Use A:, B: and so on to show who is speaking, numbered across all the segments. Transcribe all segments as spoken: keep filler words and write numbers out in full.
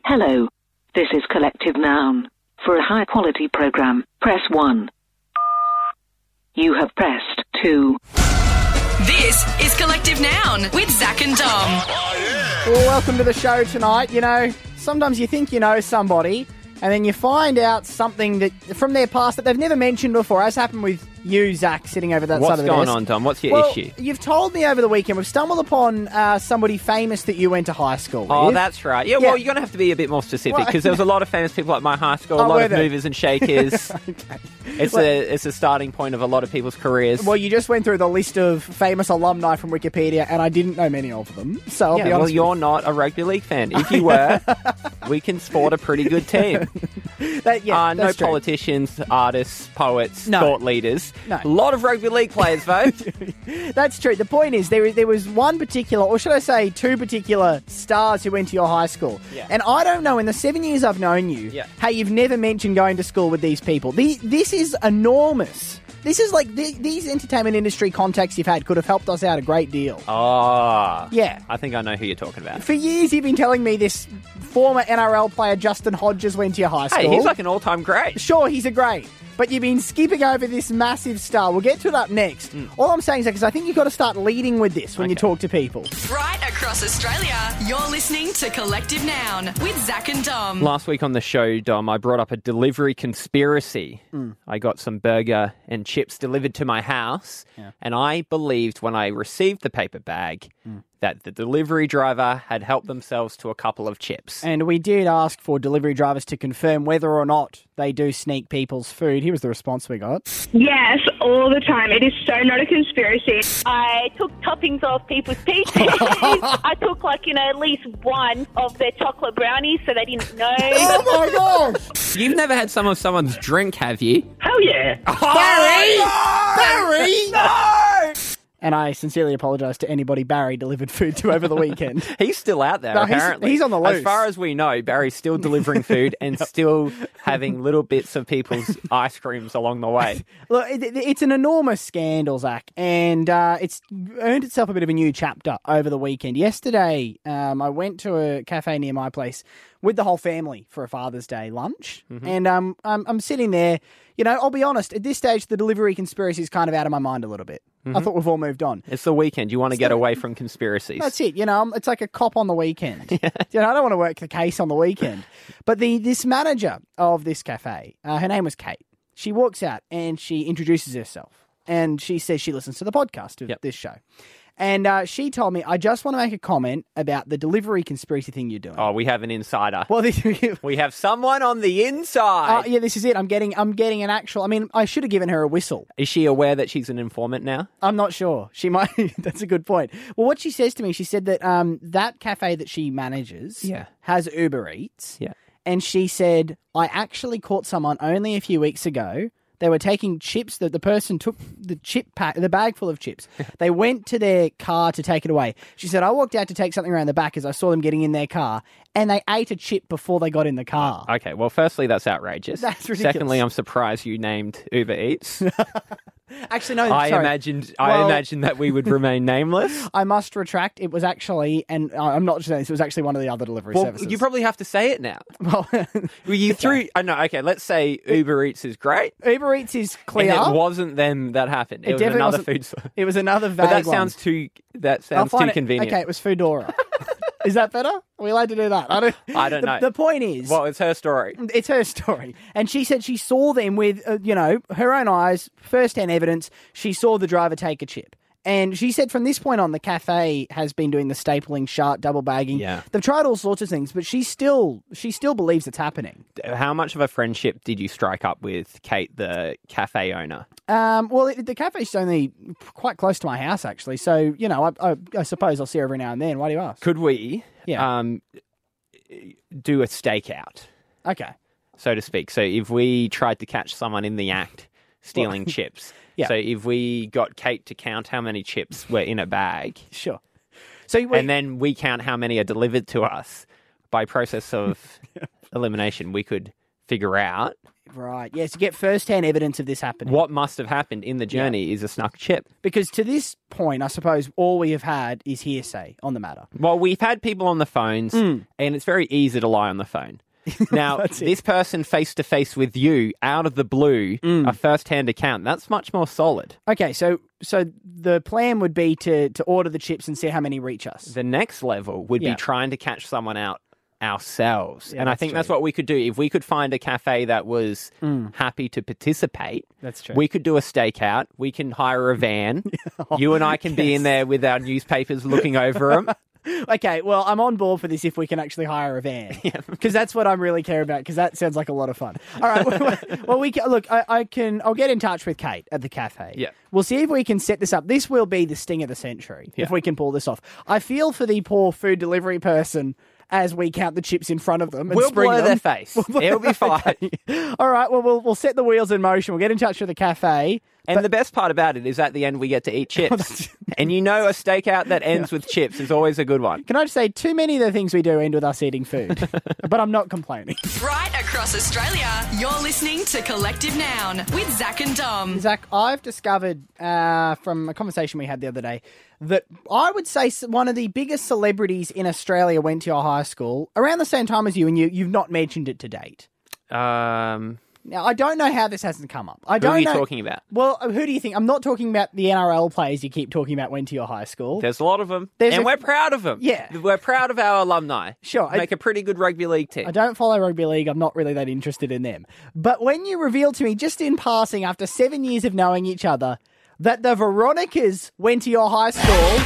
A: Hello. This is Collective Noun. For a high-quality program, press one. You have pressed two.
B: This is Collective Noun with Zach and Dom.
C: Well, welcome to the show tonight. You know, sometimes you think you know somebody, and then you find out something that from their past that they've never mentioned before, as happened with you, Zach, sitting over that
D: What's
C: side of the
D: going
C: desk.
D: on, Dom? What's your
C: well,
D: issue?
C: You've told me over the weekend we've stumbled upon uh, somebody famous that you went to high school with.
D: Oh, that's right. Yeah,
C: Yeah.
D: well, you're going to have to be a bit more specific
C: Well-
D: because there was a lot of famous people at my high school,
C: Oh,
D: a lot
C: were
D: of
C: there?
D: movers and shakers.
C: Okay.
D: It's
C: Well-
D: a it's a starting point of a lot of people's careers.
C: Well, you just went through the list of famous alumni from Wikipedia, and I didn't know many of them. So I'll
D: yeah,
C: be
D: well,
C: honest.
D: you're not a rugby league fan. If you were, we can sport a pretty good team.
C: with that, yeah,
D: uh, no
C: that's true.
D: politicians, artists, poets,
C: No.
D: thought leaders.
C: No.
D: A lot of rugby league players, though.
C: That's true. The point is, there there was one particular, or should I say, two particular stars who went to your high school.
D: Yeah.
C: And I don't know, in the seven years I've known you,
D: Yeah.
C: how you've never mentioned going to school with these people. The, this is enormous. This is like, the, these entertainment industry contacts you've had could have helped us out a great deal.
D: Ah,
C: Yeah.
D: I think I know who you're talking about.
C: For years you've been telling me this former N R L player, Justin Hodges, went to your high school.
D: Hey, he's like an all-time great.
C: Sure, he's a great, but you've been skipping over this massive star. We'll get to it up next. All I'm saying is, because I think you've got to start leading with this when you
D: Okay.
C: talk to people.
B: Right across Australia, you're listening to Collective Noun with Zach and Dom.
D: Last week on the show, Dom, I brought up a delivery conspiracy. I got some burger and chips delivered to my house, and I believed when I received the paper bag that the delivery driver had helped themselves to a couple of chips.
C: And we did ask for delivery drivers to confirm whether or not they do sneak people's food. Here was the response we got.
E: Yes, all the time. It is so not a conspiracy.
F: I took toppings off people's pizzas. I took, like, you know, at least one of their chocolate brownies so they didn't know.
C: Oh my gosh!
D: You've never had some of someone's drink, have you?
E: Hell yeah.
C: Barry! Barry! No! And I sincerely apologise to anybody Barry delivered food to over the weekend.
D: He's still out there,
C: No, he's-
D: apparently.
C: he's on the loose.
D: As far as we know, Barry's still delivering food and still having little bits of people's ice creams along the way.
C: Look, it, it- it's an enormous scandal, Zach, and uh, it's earned itself a bit of a new chapter over the weekend. Yesterday, um, I went to a cafe near my place with the whole family for a Father's Day lunch, and um, I'm, I'm sitting there. You know, I'll be honest, at this stage, the delivery conspiracy is kind of out of my mind a little bit. I thought we've all moved on.
D: It's the weekend. You want to get away from conspiracies.
C: That's it. You know, I'm- it's like a cop on the weekend. You know, I don't want to work the case on the weekend. But the this manager of this cafe, uh, her name was Kate. She walks out and she introduces herself. And she says she listens to the podcast of
D: Yep.
C: this show. And uh, she told me, I just want to make a comment about the delivery conspiracy thing you're doing.
D: Oh, we have an insider.
C: Well, this,
D: We have someone on the inside.
C: uh, yeah, this is it. I'm getting, I'm getting an actual. I mean, I should have given her a whistle.
D: Is she aware that she's an informant now?
C: I'm not sure. She might. That's a good point. Well, what she says to me, she said that um, that cafe that she manages
D: Yeah.
C: has Uber Eats.
D: Yeah.
C: And she said, I actually caught someone only a few weeks ago. They were taking chips. That the person took the chip pack, the bag full of chips. They went to their car to take it away. She said, I walked out to take something around the back as I saw them getting in their car, and they ate a chip before they got in the car.
D: Okay, well, firstly, that's outrageous.
C: That's ridiculous.
D: Secondly, I'm surprised you named Uber Eats.
C: Actually, no.
D: I
C: sorry.
D: imagined I
C: Well-
D: imagined that we would remain nameless.
C: I must retract. It was actually, and I- I'm not just saying this, it was actually one of the other delivery
D: Well,
C: services.
D: you probably have to say it now.
C: Well,
D: Well, you threw. I know. Okay, let's say Uber Eats is great,
C: Uber Eats is clear.
D: and it wasn't them that happened. It,
C: It
D: was
C: definitely
D: another
C: wasn't-
D: food store.
C: It was another vague
D: But that
C: one.
D: sounds too. That
C: I'll
D: sounds
C: find
D: too
C: it-
D: convenient.
C: Okay, it was Foodora. Is that better? Are we allowed to do that? I don't.
D: I don't
C: the,
D: know.
C: The point is,
D: Well, it's her story.
C: it's her story, and she said she saw them with, uh, you know, her own eyes, first-hand evidence. She saw the driver take a chip. And she said from this point on, the cafe has been doing the stapling, shart, double bagging.
D: Yeah.
C: They've tried all sorts of things, but she still she still believes it's happening.
D: How much of a friendship did you strike up with Kate, the cafe owner?
C: Um, well, it, the cafe's only quite close to my house, actually. So, you know, I, I, I suppose I'll see her every now and then. Why do you ask?
D: Could we
C: Yeah.
D: um, do a stakeout,
C: Okay.
D: so to speak? So if we tried to catch someone in the act stealing chips,
C: yeah.
D: so if we got Kate to count how many chips were in a bag,
C: Sure. So, wait,
D: and then we count how many are delivered to us by process of elimination, we could figure out
C: Right. Yes, to get first-hand evidence of this happening.
D: what must have happened in the journey is a snuck chip.
C: Because to this point, I suppose all we have had is hearsay on the matter.
D: Well, we've had people on the phones,
C: Mm.
D: and it's very easy to lie on the phone. Now,
C: That's it.
D: this person face-to-face with you, out of the blue,
C: Mm.
D: a first-hand account, that's much more solid.
C: Okay, so so the plan would be to, to order the chips and see how many reach us.
D: The next level would
C: Yeah.
D: be trying to catch someone out ourselves.
C: Yeah,
D: and I
C: that's
D: think
C: true.
D: that's what we could do. If we could find a cafe that was happy to participate,
C: That's true.
D: we could do a stakeout. We can hire a van. You and I can be in there with our newspapers looking over them.
C: Okay, well, I'm on board for this if we can actually hire a van. Because that's what I'm really care about, because that sounds like a lot of fun. All right, well, well we can, look, I, I can, I'll get in touch with Kate at the cafe.
D: Yeah.
C: We'll see if we can set this up. This will be the sting of the century,
D: Yeah.
C: if we can pull this off. I feel for the poor food delivery person as we count the chips in front of them and
D: We'll
C: spring
D: blow
C: them.
D: their face. It'll be fine.
C: Okay. All right, well, we'll we'll set the wheels in motion. We'll get in touch with the cafe.
D: And the best part about it is at the end we get to eat chips. And you know a stakeout that ends with chips is always a good one.
C: Can I just say, too many of the things we do end with us eating food. But I'm not complaining.
B: Right across Australia, you're listening to Collective Noun with Zach and Dom.
C: Zach, I've discovered uh, from a conversation we had the other day that I would say s- one of the biggest celebrities in Australia went to your high school around the same time as you, and you, you've not mentioned it to date.
D: Um,
C: Now, I don't know how this hasn't come up. I
D: who
C: don't
D: are you
C: know.
D: talking about?
C: Well, who do you think? I'm not talking about the N R L players you keep talking about went to your high school.
D: There's a lot of them.
C: There's
D: and
C: a-
D: we're proud of them.
C: Yeah.
D: We're proud of our alumni.
C: Sure, I-
D: Make a pretty good rugby league team.
C: I don't follow rugby league. I'm not really that interested in them. But when you revealed to me, just in passing, after seven years of knowing each other, that the Veronicas went to your high school,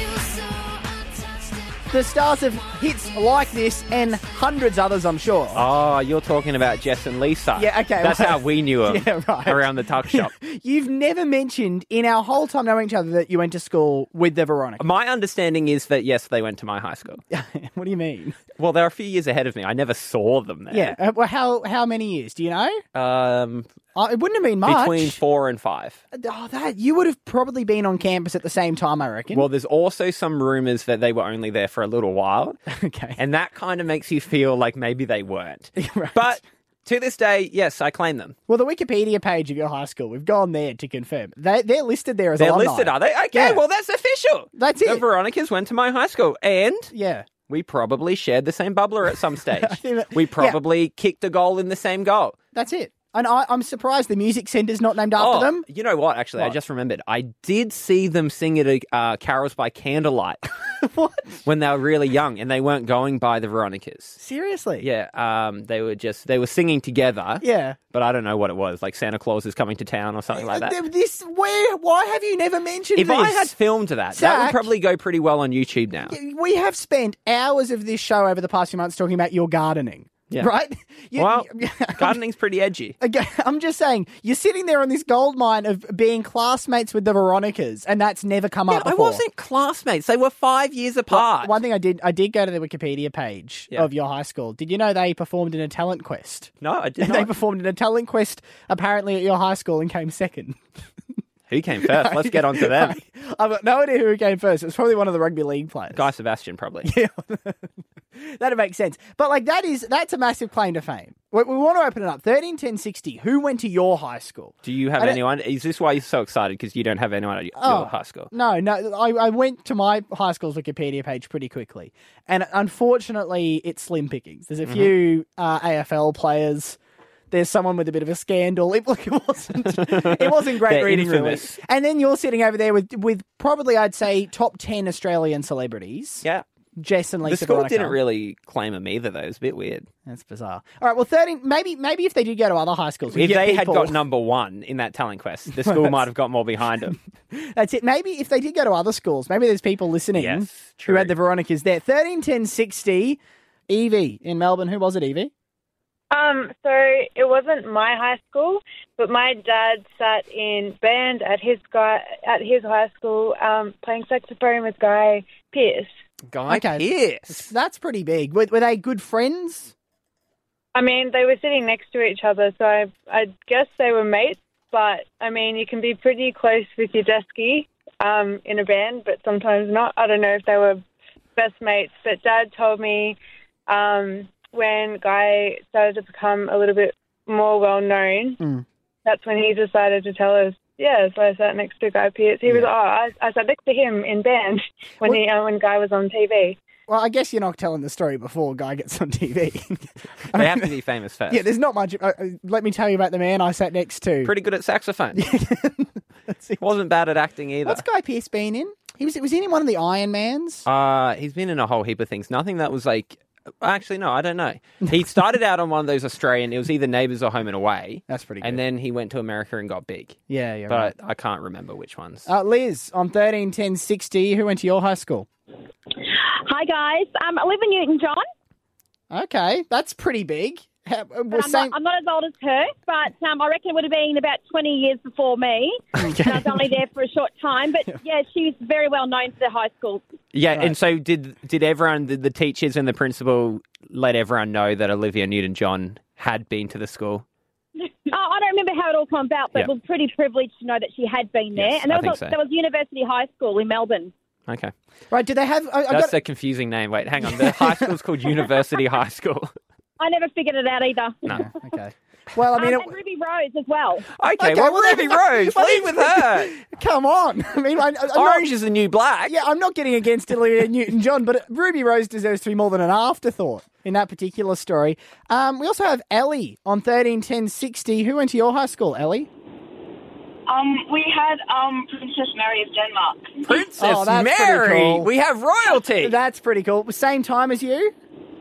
C: the stars of hits like this and hundreds others, I'm sure.
D: Oh, you're talking about Jess and Lisa.
C: Yeah, okay,
D: That's
C: well-
D: how we knew them
C: Yeah, right.
D: around the tuck shop.
C: You've never mentioned in our whole time knowing each other that you went to school with the Veronicas.
D: My understanding is that, yes, they went to my high school.
C: What do you mean?
D: Well, they're a few years ahead of me. I never saw them there.
C: Yeah. Uh, well, how how many years? Do you know?
D: Um,
C: Uh, it wouldn't have been much.
D: between four and five.
C: Oh, that you would have probably been on campus at the same time, I reckon.
D: Well, there's also some rumours that they were only there for a little while.
C: okay.
D: And that kind of makes you feel like maybe they weren't.
C: Right.
D: But to this day, yes, I claim them.
C: Well, the Wikipedia page of your high school, we've gone there to confirm. They, they're listed there as
D: They're
C: alumni.
D: listed, are they? Okay,
C: Yeah.
D: well, that's official.
C: That's
D: The
C: it.
D: Veronicas went to my high school. And
C: Yeah.
D: we probably shared the same bubbler at some stage.
C: think that-
D: we probably kicked a goal in the same goal.
C: That's it. And I, I'm surprised the music centre's not named after
D: Oh,
C: them.
D: you know what? Actually, I
C: What?
D: just remembered. I did see them sing at a, uh, Carols by Candlelight
C: What?
D: when they were really young, and they weren't going by the Veronicas.
C: Seriously?
D: Yeah, um, they were just they were singing together.
C: Yeah.
D: But I don't know what it was, like Santa Claus is coming to town or something like that.
C: Uh, This, where, why have you never mentioned
D: If
C: this?
D: I had filmed that, that
C: Zach?
D: would probably go pretty well on YouTube now.
C: We have spent hours of this show over the past few months talking about your gardening.
D: Yeah.
C: Right? You-
D: Well,
C: you-
D: gardening's pretty edgy.
C: Again, I'm just saying, you're sitting there on this gold mine of being classmates with the Veronicas, and that's never come
D: Yeah,
C: up
D: I
C: before.
D: wasn't classmates. They were five years apart.
C: One thing I did, I did go to the Wikipedia page
D: Yeah.
C: of your high school. Did you know they performed in a talent quest?
D: No, I did
C: They
D: not.
C: performed in a talent quest apparently at your high school and came second.
D: Who came first? Let's get on to them.
C: I've got no idea who came first. It was probably one of the rugby league players.
D: Guy Sebastian, probably.
C: Yeah, that'd make sense. But like that is that's a massive claim to fame. We, we want to open it up. thirteen ten sixty. Who went to your high school?
D: Do you have
C: I don't-
D: anyone? Is this why you're so excited? Because you don't have anyone at your
C: Oh,
D: high school?
C: No, no. I, I went to my high school's Wikipedia page pretty quickly, and unfortunately, it's slim pickings. There's a
D: Mm-hmm.
C: few uh, A F L players. There's someone with a bit of a scandal. It, look, it wasn't. It wasn't great
D: They're
C: reading,
D: infamous.
C: really. And then you're sitting over there with with probably I'd say top ten Australian celebrities.
D: Yeah.
C: Jess and
D: The
C: Lisa
D: school
C: Veronica.
D: didn't really claim them either, though. It was a bit weird.
C: That's bizarre. All right, well, thirteen. Maybe, maybe if they did go to other high schools, we'd
D: If
C: get
D: they had
C: people-
D: got number one in that talent quest, the school might have got more behind them.
C: That's it. Maybe if they did go to other schools, maybe there's people listening
D: Yes,
C: who
D: true.
C: had the Veronicas there. Thirteen ten sixty. Evie in Melbourne. Who was it, Evie?
G: Um, so it wasn't my high school, but my dad sat in band at his guy at his high school, um, playing saxophone with Guy Pearce.
D: Guy
C: Okay.
D: Pearce.
C: That's pretty big. Were, were they good friends?
G: I mean, they were sitting next to each other, so I, I guess they were mates. But I mean, you can be pretty close with your deskie um, in a band, but sometimes not. I don't know if they were best mates. But Dad told me um, when Guy started to become a little bit more well known,
C: Mm.
G: that's when he decided to tell us. Yeah, so I sat next to Guy Pearce. He was, oh, I, I sat next to him in band when
C: Well-
G: he uh, when Guy was on T V.
C: Well, I guess you're not telling the story before Guy gets on T V.
D: They have to be famous first.
C: Yeah, there's not much. Uh, uh, let me tell you about the man I sat next to.
D: Pretty good at saxophone.
C: That's it.
D: Wasn't bad at acting either.
C: What's Guy Pearce been in? He was was he in one of the Iron Mans?
D: Uh, he's been in a whole heap of things. Nothing that was like... Actually, no, I don't know. He started out on one of those Australian... It was either Neighbours or Home and Away.
C: That's pretty good.
D: And then he went to America and got big.
C: yeah, yeah.
D: But
C: right.
D: I can't remember which ones.
C: Uh, Liz, on thirteen ten sixty, who went to your high school?
F: Hi, guys. Um, I live in Newton, John.
C: Okay, that's pretty big. Ha- We're
F: But I'm,
C: saying...
F: not, I'm not as old as her, but um, I reckon it would have been about twenty years before me.
C: Okay.
F: And I was only there for a short time. But, yeah, she's very well known to the high school.
D: Yeah,
C: Right.
D: and so did did everyone, did the teachers and the principal let everyone know that Olivia Newton-John had been to the school?
F: Oh, I don't remember how it all came about, but
D: Yeah.
F: we're pretty privileged to know that she had been there.
D: Yes,
F: and
D: I
F: there
D: think
F: was,
D: so.
F: there was University High School in Melbourne.
D: Okay.
C: Right, do they have... I, I've
D: That's
C: got,
D: a confusing name. Wait, hang on. The high school's called University High School.
F: I never figured it out either.
D: No.
C: okay. Well, I mean...
F: um,
C: it-
F: and Ruby Rose as well.
D: Okay,
C: Okay,
D: well,
C: well,
D: Ruby
C: then-
D: Rose,
C: well,
D: leave with her.
C: Come on. I mean, I, I'm not-
D: Orange is the new black.
C: Yeah, I'm not getting against Olivia Newton-John, but Ruby Rose deserves to be more than an afterthought in that particular story. Um, we also have Ellie on thirteen ten sixty. Who went to your high school, Ellie?
E: Um, we had um Princess Mary of Denmark.
D: Princess
C: Oh, that's pretty
D: Mary.
C: cool.
D: We have royalty.
C: That's pretty cool. Same time as you?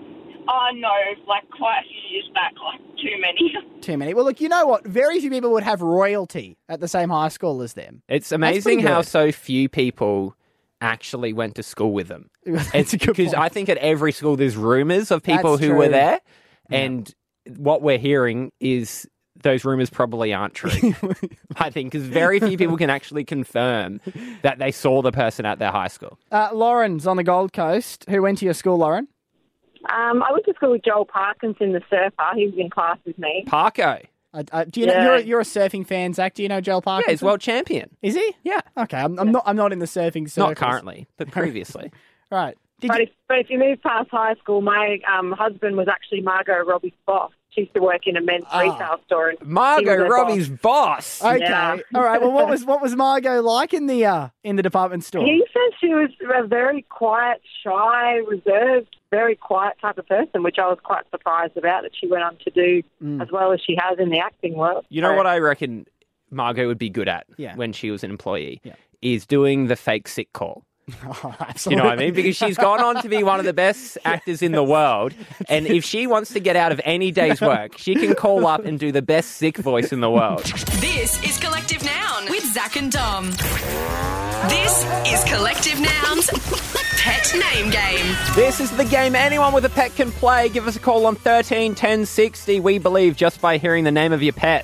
E: Oh no, like quite a few years back, like too many.
C: Too many. Well, look, you know what? Very few people would have royalty at the same high school as them.
D: It's
C: pretty
D: amazing how
C: good.
D: so few people actually went to school with them.
C: That's
D: It's
C: a good
D: because
C: point.
D: I think at every school there's rumours of people
C: That's
D: who were
C: true.
D: there, and what we're hearing is those rumours probably aren't true. I think because very few people can actually confirm that they saw the person at their high school.
C: Uh, Lauren's on the Gold Coast. Who went to your school, Lauren?
H: Um, I went to school with Joel Parkinson, the surfer. He was in class with me.
D: Parko.
C: Uh, uh, do you know
H: Yeah.
C: you're, a- you're a surfing fan, Zach? Do you know Joel Parkinson?
D: Yeah, he's world champion.
C: Is he?
D: Yeah.
C: Okay, I'm, I'm not. I'm not in the surfing circles.
D: Not currently, but previously.
C: Right. Did
H: But
C: you,
H: if, but if you move past high school, my um, husband was actually Margot Robbie's boss. She used to work in a men's
C: Ah.
H: retail store. and he was
D: Margot
H: her
D: Robbie's boss.
C: okay.
H: Yeah.
C: All right. Well, what was what was Margot like in the uh, in the department store?
H: He said she was a very quiet, shy, reserved, very quiet type of person, which I was quite surprised about that she went on to do
C: Mm.
H: as well as she has in the acting world.
D: You know
H: So-
D: what I reckon Margot would be good at
C: Yeah.
D: when she was an employee?
C: Yeah.
D: Is doing the fake sick call.
C: Oh,
D: You
C: absolutely.
D: know what I mean? Because she's gone on to be one of the best actors in the world. And if she wants to get out of any day's work, she can call up and do the best sick voice in the world.
B: This is Collective Noun with Zach and Dom. This is Collective Noun's Pet Name Game.
D: This is the game anyone with a pet can play. Give us a call on thirteen ten sixty. We believe just by hearing the name of your pet,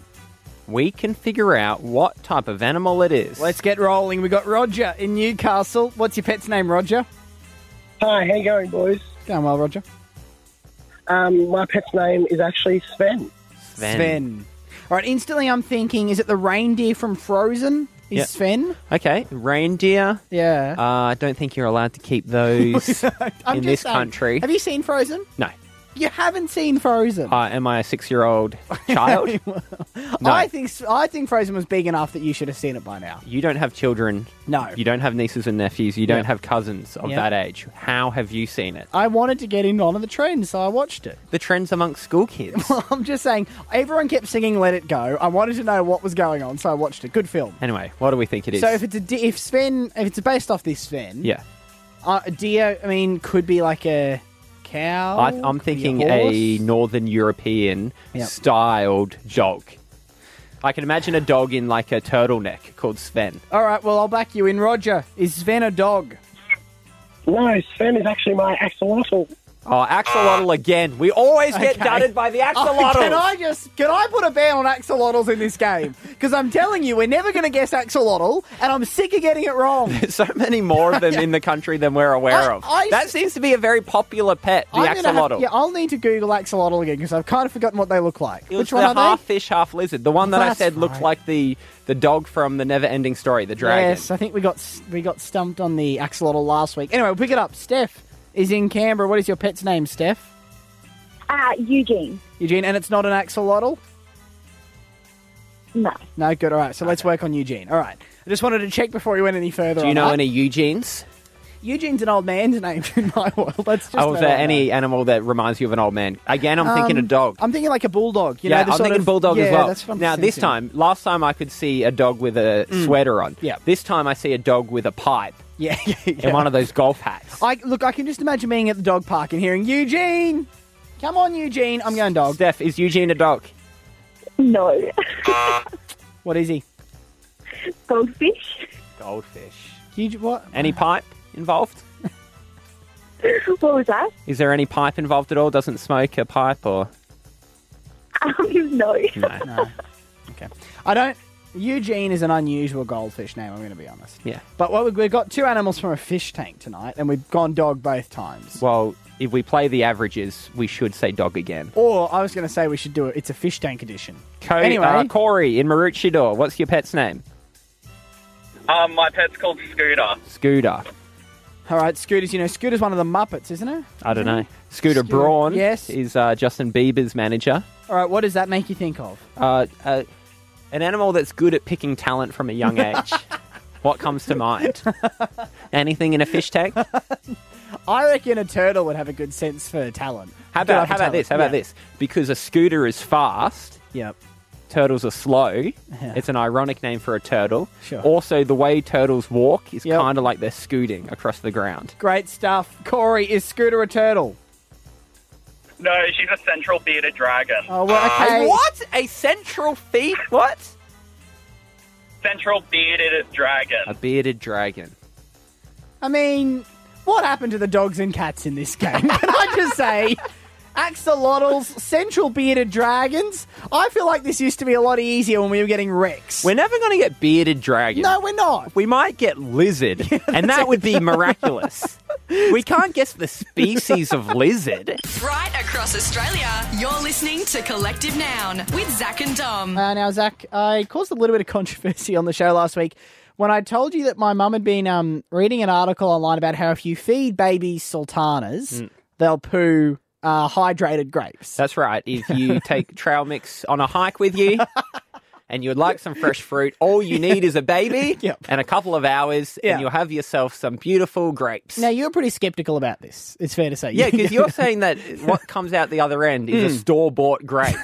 D: we can figure out what type of animal it is.
C: Let's get rolling. We got Roger in Newcastle. What's your pet's name, Roger?
I: Hi, how you going, boys?
C: Going well, Roger.
I: Um, my pet's name is actually Sven.
D: Sven.
C: Sven. All right. Instantly, I'm thinking: is it the reindeer from Frozen? Is
D: Yep.
C: Sven?
D: Okay, reindeer.
C: Yeah.
D: Uh, I don't think you're allowed to keep those
C: I'm
D: in
C: just
D: this
C: saying.
D: country.
C: Have you seen Frozen?
D: No.
C: You haven't seen Frozen.
D: Uh, am I a six-year-old child? No.
C: I think I think Frozen was big enough that you should have seen it by now.
D: You don't have children.
C: No.
D: You don't have nieces and nephews. You don't
C: Yep.
D: have cousins of
C: Yep.
D: that age. How have you seen it?
C: I wanted to get in on the trend, so I watched it.
D: The trends amongst school kids.
C: I'm just saying, everyone kept singing "Let It Go." I wanted to know what was going on, so I watched it. Good film.
D: Anyway, what do we think it is?
C: So if it's a de- if Sven, if it's based off this Sven,
D: yeah.
C: uh, a deer. I mean, could be like a cow.
D: I, I'm
C: could be
D: thinking
C: a,
D: a,
C: horse.
D: Northern European
C: Yep.
D: styled dog. I can imagine a dog in like a turtleneck called Sven.
C: All right, well I'll back you in. Roger, is Sven a dog?
I: No, Sven is actually my axolotl.
D: Oh, axolotl again. We always get
C: Okay.
D: dudded by the
C: Oh,
D: axolotl.
C: can I just can I put a ban on axolotls in this game? Because I'm telling you, we're never going to guess axolotl, and I'm sick of getting it wrong.
D: There's so many more of them in the country than we're aware
C: I-
D: of.
C: I-
D: that seems to be a very popular pet, the
C: I'm gonna have-
D: axolotl.
C: yeah, I'll need to Google axolotl again because I've kind of forgotten what they look like.
D: It was
C: Which
D: the
C: one are
D: half
C: they?
D: fish, half lizard. The one that I
C: That's
D: said looked
C: right.
D: like the, the dog from the Never Ending Story, the dragon.
C: Yes, I think we got we got stumped on the axolotl last week. Anyway, we'll pick it up. Steph is in Canberra. What is your pet's name, Steph?
J: Uh, Eugene.
C: Eugene, and it's not an axolotl?
J: No.
C: No, good. All right, so let's work on Eugene. All right. I just wanted to check before we went any further
D: Do you
C: on
D: know
C: that.
D: any Eugenes?
C: Eugene's an old man's name in my world. That's just
D: Oh, is
C: about
D: there
C: all I
D: any
C: know.
D: animal that reminds you of an old man? Again, I'm thinking a
C: Um,
D: dog.
C: I'm thinking like a bulldog. You
D: yeah,
C: know, the
D: I'm
C: sort
D: thinking
C: of-
D: bulldog
C: yeah,
D: as well.
C: That's what I'm
D: now, this
C: thinking.
D: time, last time I could see a dog with a
C: Mm.
D: sweater on.
C: Yeah.
D: This time I see a dog with a pipe
C: Yeah, yeah, yeah.
D: and one of those golf hats.
C: I look. I can just imagine being at the dog park and hearing Eugene. Come on, Eugene. I'm going dog.
D: Steph, is Eugene a dog?
J: No.
C: What is he?
J: Goldfish.
D: Goldfish.
C: Euge- what?
D: Any pipe involved?
J: What was that?
D: Is there any pipe involved at all? Doesn't smoke a pipe or?
J: Um, no.
D: No.
C: No. Okay. I don't. Eugene is an unusual goldfish name. I'm going to be honest.
D: Yeah.
C: But what we- we've got two animals from a fish tank tonight, and we've gone dog both times.
D: Well, if we play the averages, we should say dog again.
C: Or I was going to say we should do it. It's a fish tank edition.
D: Co-
C: Anyway.
D: uh, Corey in Maroochydore, what's your pet's name?
K: Um, my pet's called Scooter.
D: Scooter.
C: All right, Scooter's. You know, Scooter's one of the Muppets, isn't it?
D: I don't know. Scooter,
C: Scooter,
D: Braun
C: yes.
D: is uh, Justin Bieber's manager.
C: All right, what does that make you think of?
D: Uh, uh, an animal that's good at picking talent from a young age. What comes to mind? Anything in a fish tank?
C: I reckon a turtle would have a good sense for talent.
D: How
C: Good eye
D: about
C: for
D: how about
C: talent.
D: this? How about
C: Yeah.
D: this? Because a scooter is fast.
C: Yep.
D: Turtles are slow.
C: Yeah.
D: It's an ironic name for a turtle.
C: Sure.
D: Also, the way turtles walk is
C: Yep.
D: kind of like they're scooting across the ground.
C: Great stuff. Corey, is Scooter a turtle?
K: No, she's a central bearded dragon.
C: Oh, well, okay.
D: A what? A central feet? What?
K: Central bearded dragon.
D: A bearded dragon.
C: I mean, what happened to the dogs and cats in this game? Can I just say, axolotls, central bearded dragons? I feel like this used to be a lot easier when we were getting Rex.
D: We're never going to get bearded dragon.
C: No, we're not.
D: We might get lizard, and that would be miraculous. We can't guess the species of lizard.
B: Right across Australia, you're listening to Collective Noun with Zach and Dom.
C: Uh, now, Zach, I caused a little bit of controversy on the show last week when I told you that my mum had been um, reading an article online about how if you feed babies sultanas,
D: Mm.
C: they'll poo uh, hydrated grapes.
D: That's right. If you take trail mix on a hike with you and you'd like some fresh fruit, all you need is a baby
C: Yep.
D: and a couple of hours,
C: Yeah.
D: and you'll have yourself some beautiful grapes.
C: Now, you're pretty sceptical about this, it's fair to say.
D: Yeah, because you're saying that what comes out the other end is a store-bought grape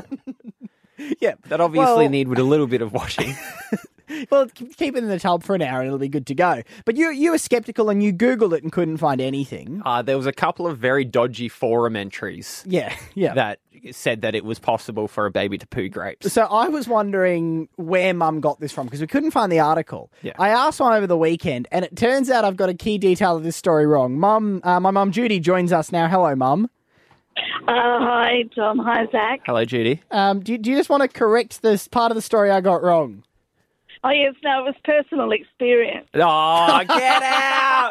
C: yeah.
D: that obviously
C: Well-
D: need with a little bit of washing.
C: Well, keep it in the tub for an hour and it'll be good to go. But you you were sceptical and you Googled it and couldn't find anything.
D: Uh, there was a couple of very dodgy forum entries
C: Yeah, yeah.
D: that said that it was possible for a baby to poo grapes.
C: So I was wondering where Mum got this from because we couldn't find the article.
D: Yeah.
C: I asked one over the weekend and it turns out I've got a key detail of this story wrong. Mum, uh, my mum Judy joins us now. Hello, Mum.
J: Uh, hi, Tom. Hi, Zach.
D: Hello, Judy.
C: Um, do, do you just want to correct this part of the story I got wrong?
J: Oh, yes, no, it was personal experience.
D: Oh, get out!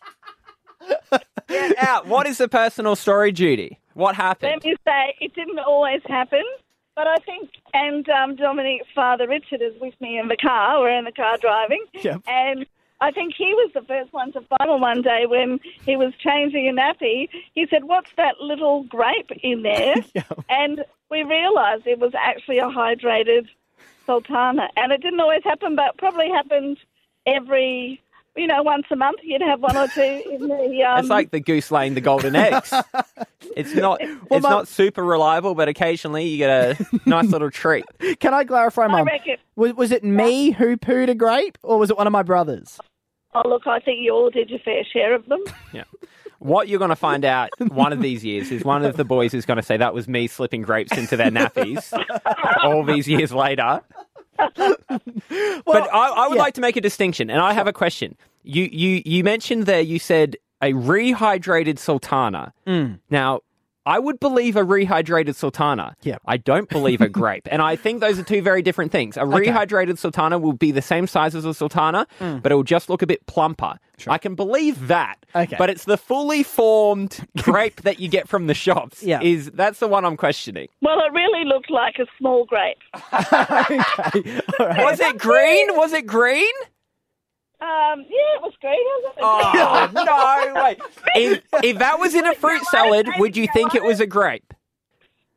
D: Get out! What is the personal story, Judy? What happened?
J: Let me say, it didn't always happen, but I think, and um, Dominic's father, Richard, is with me in the car. We're in the car driving.
C: Yep.
J: And I think he was the first one to find one one day when he was changing a nappy. He said, what's that little grape in there?
C: Yep.
J: And we realised it was actually a hydrated sultana. And it didn't always happen, but probably happened every, you know, once a month. You'd have one or two in the... Um,
D: It's like the goose laying the golden eggs. It's not it's
C: Mum-
D: not super reliable, but occasionally you get a nice little treat.
C: Can I clarify,
J: I
C: Mum?
J: reckon...
C: Was, was it me who pooed a grape or was it one of my brothers?
J: Oh, look, I think you all did your fair share of them.
D: Yeah. What you're going to find out one of these years is one of the boys is going to say that was me slipping grapes into their nappies all these years later. But I, I would
C: yeah.
D: like to make a distinction, and I have a question. You you you mentioned there, you said a rehydrated sultana.
C: Mm.
D: Now, I would believe a rehydrated sultana.
C: Yeah.
D: I don't believe a grape. And I think those are two very different things. A rehydrated sultana will be the same size as a sultana,
C: Mm.
D: but it will just look a bit plumper. I can believe that.
C: Okay.
D: But it's the fully formed grape that you get from the shops.
C: Yeah.
D: Is that's the one I'm questioning.
J: Well, it really looked like a small grape.
C: Okay. All right.
D: Was it green? Was it green?
J: Um, yeah, it was great, wasn't it?
D: Oh, no way. If, if that was in a fruit salad, would you think it was a grape?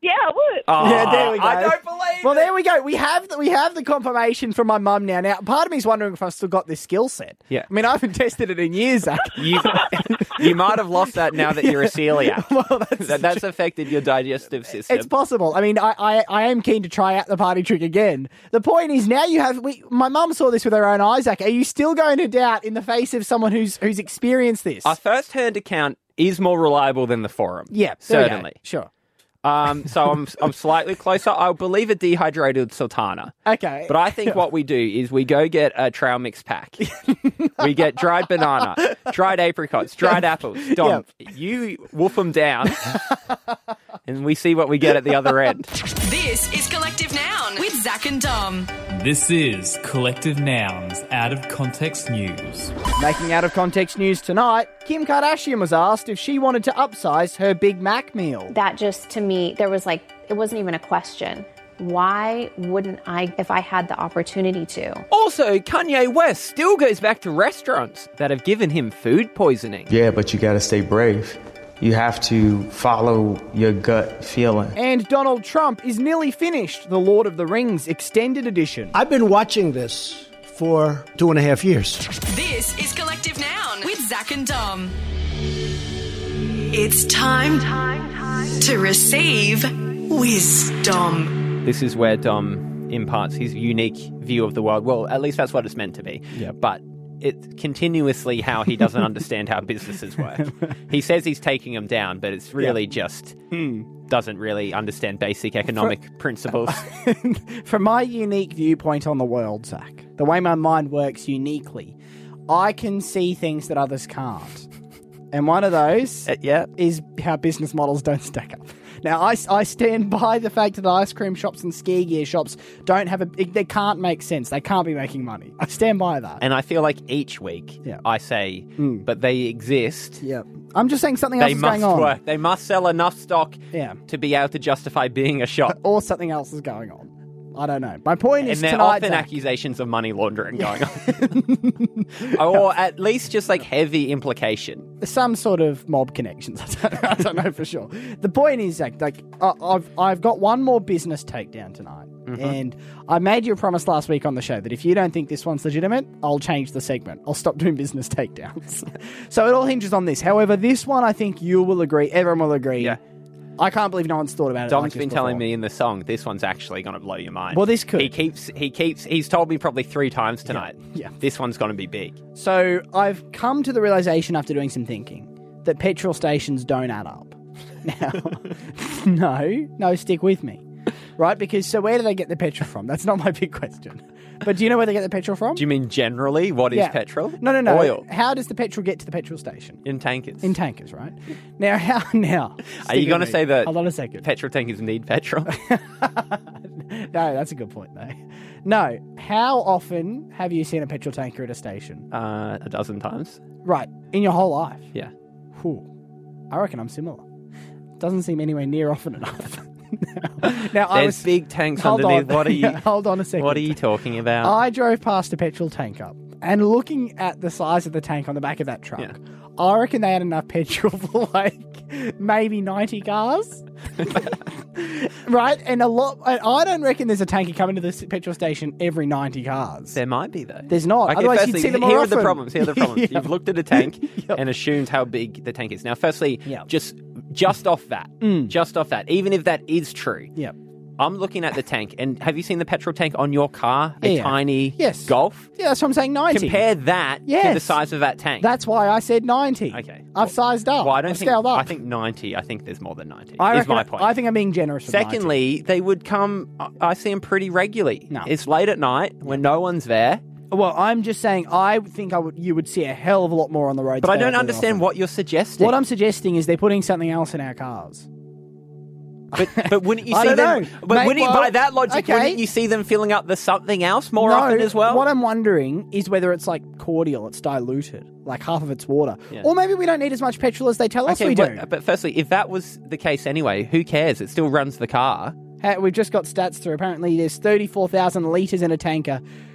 J: Yeah, I would.
D: Oh,
C: Yeah, there we go.
D: I don't believe
C: Well,
D: it.
C: there we go. We have the, we have the confirmation from my mum now. Now, part of me is wondering if I've still got this skill set.
D: Yeah.
C: I mean, I haven't tested it in years, Zach.
D: You, you might have lost that now that you're a celiac.
C: Well, that's
D: that, that's affected your digestive system.
C: It's possible. I mean, I, I, I am keen to try out the party trick again. The point is now you have. We, my mum saw this with her own eyes, Zach. Are you still going to doubt in the face of someone who's who's experienced this?
D: A first-hand account is more reliable than the forum.
C: Yeah, there we go.
D: certainly.
C: Sure.
D: Um, so I'm I'm slightly closer. I believe a dehydrated sultana.
C: Okay.
D: But I think what we do is we go get a trail mix pack. We get dried banana, dried apricots, dried apples. Dom, you wolf them down, and we see what we get at the other end.
B: This is Collective Noun with Zach and Dom.
L: This is Collective Nouns Out of Context News.
C: Making out of context news tonight, Kim Kardashian was asked if she wanted to upsize her Big Mac meal.
M: That just, to me, there was like, it wasn't even a question. Why wouldn't I if I had the opportunity to?
D: Also, Kanye West still goes back to restaurants that have given him food poisoning.
N: Yeah, but you gotta stay brave. You have to follow your gut feeling.
C: And Donald Trump is nearly finished the Lord of the Rings Extended Edition.
O: I've been watching this for two and a half years.
B: This is Collective Noun with Zach and Dom. It's time to receive wisdom.
D: This is where Dom imparts his unique view of the world. Well, at least that's what it's meant to be.
C: Yeah.
D: But it's continuously how he doesn't understand how businesses work. He says he's taking them down, but it's really
C: Yeah.
D: just
C: Mm.
D: doesn't really understand basic economic principles.
C: From my unique viewpoint on the world, Zach, the way my mind works uniquely, I can see things that others can't. And one of those
D: uh, yeah.
C: is how business models don't stack up. Now, I, I stand by the fact that ice cream shops and ski gear shops don't have a... They can't make sense. They can't be making money. I stand by that.
D: And I feel like each week
C: Yeah.
D: I say,
C: Mm.
D: but they exist.
C: Yeah. I'm just saying something else
D: They
C: is
D: must
C: going on.
D: work. They must sell enough stock
C: Yeah.
D: to be able to justify being a shop.
C: Or something else is going on. I don't know. My point
D: And
C: is
D: there are
C: tonight,
D: often
C: Zach,
D: accusations of money laundering going on. Or at least just like heavy implication.
C: some sort of mob connections. I don't, I don't know for sure. The point is, Zach, like I- I've I've got one more business takedown tonight,
D: Mhm.
C: and I made you a promise last week on the show that if you don't think this one's legitimate, I'll change the segment. I'll stop doing business takedowns. So it all hinges on this. However, this one I think you will agree, everyone will agree.
D: Yeah.
C: I can't believe no one's thought about it.
D: Dom's
C: like this
D: been telling
C: before.
D: me in the song, this one's actually going to blow your mind.
C: Well, this could.
D: He keeps, he keeps, he's told me probably three times tonight.
C: Yeah.
D: This one's going to be big.
C: So I've come to the realization after doing some thinking that petrol stations don't add up. Now, no, no, stick with me. Right? Because, so where do they get the petrol from? That's not my big question. But do you know where they get the petrol from?
D: Do you mean generally what is
C: Yeah.
D: petrol?
C: No, no, no.
D: Oil.
C: How does the petrol get to the petrol station?
D: In tankers.
C: In tankers, right? Now, how now?
D: Are you going to say that
C: Hold on a second.
D: petrol tankers need petrol?
C: No, that's a good point, though. No, how often have you seen a petrol tanker at a station?
D: uh, a dozen times.
C: Right, in your whole life?
D: Yeah.
C: Whew. I reckon I'm similar. Doesn't seem anywhere near often enough. now, now I
D: There's
C: was
D: big tanks
C: hold
D: underneath.
C: On.
D: What are you?
C: Hold on a second.
D: What are you talking about?
C: I drove past a petrol tanker, and looking at the size of the tank on the back of that truck,
D: Yeah.
C: I reckon they had enough petrol for like maybe ninety cars. Right? And a lot. I I don't reckon there's a tanker coming to this petrol station every ninety cars.
D: There might be though.
C: There's not.
D: Okay,
C: Otherwise,
D: firstly,
C: you'd see them more
D: here are
C: often.
D: the problems. Here are the problems.
C: Yeah.
D: You've looked at a tank
C: Yep.
D: and assumed how big the tank is. Now, firstly,
C: Yep.
D: just just off that,
C: Mm.
D: just off that, even if that is true,
C: Yep.
D: I'm looking at the tank, and have you seen the petrol tank on your car? A
C: Yeah.
D: tiny
C: Yes.
D: Golf.
C: Yeah, that's what I'm saying. Ninety.
D: Compare that to the
C: Yes.
D: size of that tank.
C: That's why I said ninety.
D: Okay.
C: I've sized up.
D: well, I don't
C: I've
D: think.
C: scaled up.
D: I think ninety. I think there's more than ninety.
C: I
D: is
C: reckon-
D: my point.
C: I think I'm being generous. With ninety.
D: Secondly, they would come. I- I see them pretty regularly.
C: No.
D: It's late at night when no one's there.
C: Well, I'm just saying. I think I would. You would see a hell of a lot more on the road.
D: But I
C: today
D: don't
C: than
D: understand
C: often.
D: what you're suggesting.
C: What I'm suggesting is they're putting something else in our cars.
D: But, but wouldn't you
C: I
D: see
C: don't
D: them?
C: know.
D: But
C: Mate,
D: wouldn't,
C: well,
D: by that logic,
C: okay.
D: wouldn't you see them filling up the something else more
C: no,
D: often as well?
C: What I'm wondering is whether it's like cordial, it's diluted, like half of it's water,
D: Yeah.
C: or maybe we don't need as much petrol as they tell us
D: okay,
C: we
D: but,
C: do.
D: but firstly, if that was the case anyway, who cares? It still runs the car.
C: Hey, we've just got stats through. Apparently, there's thirty-four thousand litres in a tanker,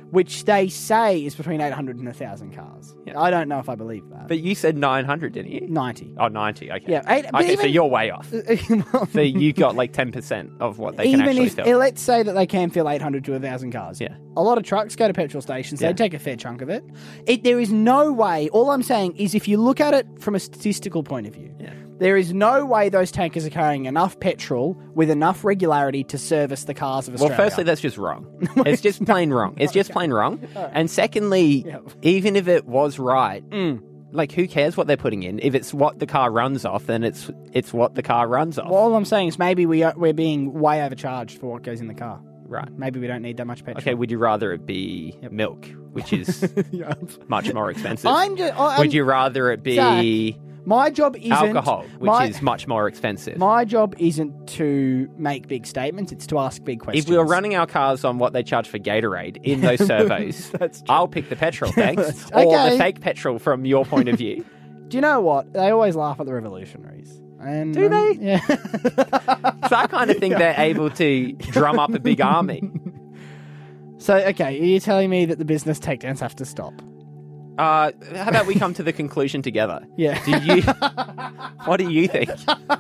C: which they say is between eight hundred and one thousand cars. I don't know if I believe that.
D: But you said nine hundred, didn't you?
C: ninety.
D: Oh, ninety, okay.
C: Yeah, eight- but
D: okay, so
C: even-
D: you're way off. So you got like ten percent of what they can
C: Even
D: actually
C: if,
D: fill.
C: let's say that they can fill eight hundred to one thousand cars.
D: Yeah.
C: A lot of trucks go to petrol stations.
D: Yeah.
C: They take a fair chunk of it. it. There is no way, all I'm saying is if you look at it from a statistical point of view,
D: Yeah.
C: there is no way those tankers are carrying enough petrol with enough regularity to service the cars of Australia.
D: Well, firstly, that's just wrong. It's just plain wrong. It's just plain wrong. And secondly, even if it was right, like who cares what they're putting in? If it's what the car runs off, then it's it's what the car runs off.
C: Well, all I'm saying is maybe we are, we're being way overcharged for what goes in the car.
D: Right.
C: Maybe we don't need that much petrol.
D: Okay, would you rather it be milk, which is much more expensive?
C: I'm just, I'm,
D: would you rather it be
C: Zach, my job isn't
D: alcohol, which
C: my,
D: is much more expensive?
C: My job isn't to make big statements, it's to ask big questions.
D: If we were running our cars on what they charge for Gatorade in those servos, I'll pick the petrol, thanks. Or
C: Okay.
D: the fake petrol from your point of view.
C: Do you know what? They always laugh at the revolutionaries. And,
D: Do
C: um,
D: they?
C: Yeah.
D: So I kind of think they're able to drum up a big army.
C: So, okay, are you telling me that the business takedowns have to stop?
D: Uh, how about we come to the conclusion together?
C: Yeah.
D: Do you? What do you think?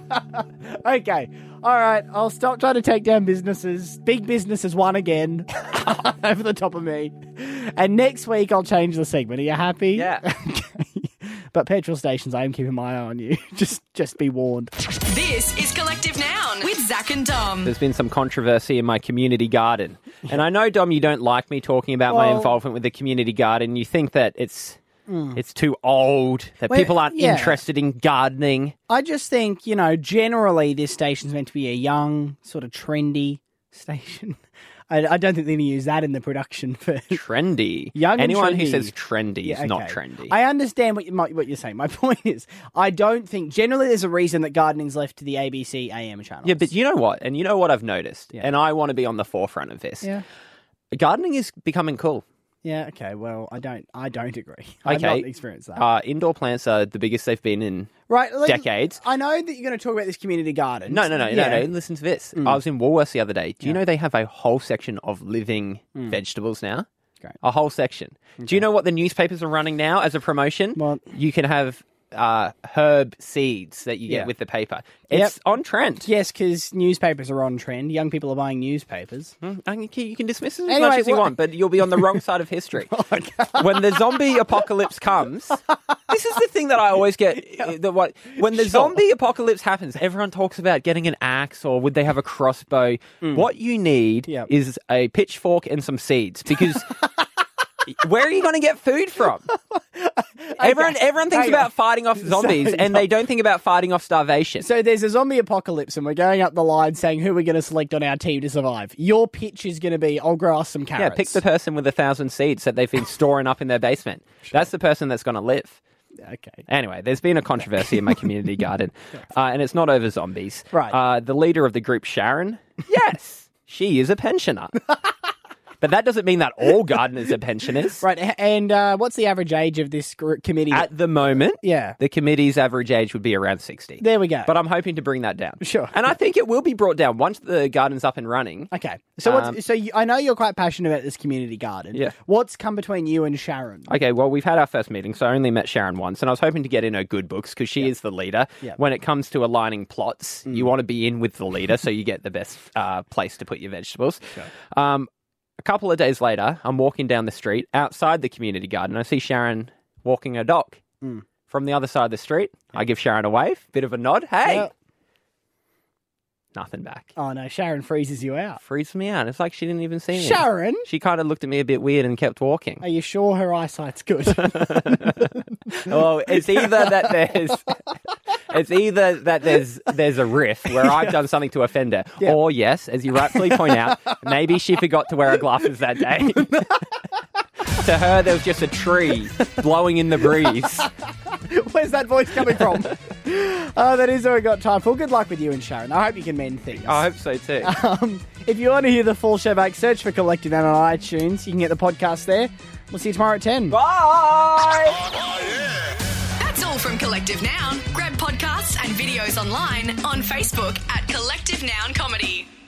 C: Okay. All right. I'll stop trying to take down businesses. Big businesses won again over the top of me. And next week I'll change the segment. Are you happy?
D: Yeah.
C: Okay. But petrol stations, I am keeping my eye on you. Just, just be warned.
B: This is Collective Noun with Zach and Dom.
D: There's been some controversy in my community garden. And I know, Dom, you don't like me talking about my
C: Well-
D: involvement with the community garden. You think that it's
C: Mm.
D: it's too old, that
C: Well,
D: people aren't
C: yeah.
D: interested in gardening.
C: I just think, you know, generally this station's meant to be a young, sort of trendy station. I, I don't think they're going to use that in the production for
D: Trendy.
C: young and
D: Anyone who
C: trendy.
D: says trendy
C: Yeah,
D: is not
C: okay.
D: trendy.
C: I understand what, you, might- what you're saying. My point is, I don't think, generally there's a reason that gardening's left to the A B C A M channel.
D: Yeah, but you know what? And you know what I've noticed? And I want to be on the forefront of this.
C: Yeah.
D: Gardening is becoming cool.
C: Yeah, okay, well, I don't I don't agree. I've
D: Okay.
C: not experienced that.
D: Uh, indoor plants are the biggest they've been in
C: right, let-
D: decades.
C: I know that you're going to talk about this community garden.
D: No, no, no,
C: Yeah.
D: no, no. Listen to this.
C: Mm.
D: I was in Woolworths the other day. Do you know they have a whole section of living
C: Mm.
D: vegetables now?
C: Great.
D: A whole section. Do you know what the newspapers are running now as a promotion?
C: Well,
D: you can have uh, herb seeds that you get
C: Yeah.
D: with the paper. It's
C: Yep.
D: on trend.
C: Yes, because newspapers are on trend. Young people are buying newspapers.
D: Mm, I can- You can dismiss it as
C: Anyway,
D: much as you
C: what-
D: want, but you'll be on the wrong side of history. When the zombie apocalypse comes, this is the thing that I always get. uh, The, what, when the
C: Sure.
D: zombie apocalypse happens, everyone talks about getting an axe or would they have a crossbow. What you need
C: Yep.
D: is a pitchfork and some seeds because where are you going to get food from? Everyone, everyone thinks
C: Hang
D: about
C: on.
D: fighting off zombies,
C: So-
D: and they don't think about fighting off starvation.
C: So there's a zombie apocalypse, and we're going up the line saying who we're going to select on our team to survive. Your pitch is going to be, I'll grow us some
D: Yeah,
C: carrots.
D: pick the person with a thousand seeds that they've been storing up in their basement. That's the person that's going to live.
C: Okay.
D: Anyway, there's been a controversy in my community garden, uh, and it's not over zombies.
C: Right.
D: Uh, the leader of the group, Sharon, yes, she is a pensioner. But that doesn't mean that all gardeners are pensioners.
C: Right, a- and uh, what's the average age of this gr- committee?
D: At the moment,
C: yeah.
D: the committee's average age would be around sixty.
C: There we go.
D: But I'm hoping to bring that down.
C: Sure.
D: And I think it will be brought down once the garden's up and running.
C: Okay. So what's,
D: Um,
C: so you, I know you're quite passionate about this community garden.
D: Yeah.
C: What's come between you and Sharon?
D: Okay, well, we've had our first meeting, so I only met Sharon once, and I was hoping to get in her good books because she is the leader.
C: Yep.
D: When it comes to aligning plots, you want to be in with the leader so you get the best uh, place to put your vegetables. Um, a couple of days later, I'm walking down the street outside the community garden. I see Sharon walking her dog.
C: Mm.
D: From the other side of the street, I give Sharon a wave, bit of a nod. Hey!
C: Yep.
D: Nothing back.
C: Oh no, Sharon freezes you out.
D: Freezes me out. It's like she didn't even see me.
C: Sharon?
D: She kind of looked at me a bit weird and kept walking.
C: Are you sure her eyesight's good?
D: Well, it's either that there's it's either that there's there's a riff where I've done something to offend her,
C: Yeah.
D: or yes, as you rightfully point out, maybe she forgot to wear her glasses that day. To her, there was just a tree blowing in the breeze.
C: Where's that voice coming from? Oh, that is all we got time for. Good luck with you and Sharon. I hope you can mend things.
D: I hope so too.
C: Um, if you want to hear the full show back, search for Collective Noun on iTunes. You can get the podcast there. We'll see you tomorrow at ten.
D: Bye!
B: That's all from Collective Noun. Grab podcasts and videos online on Facebook at Collective Noun Comedy.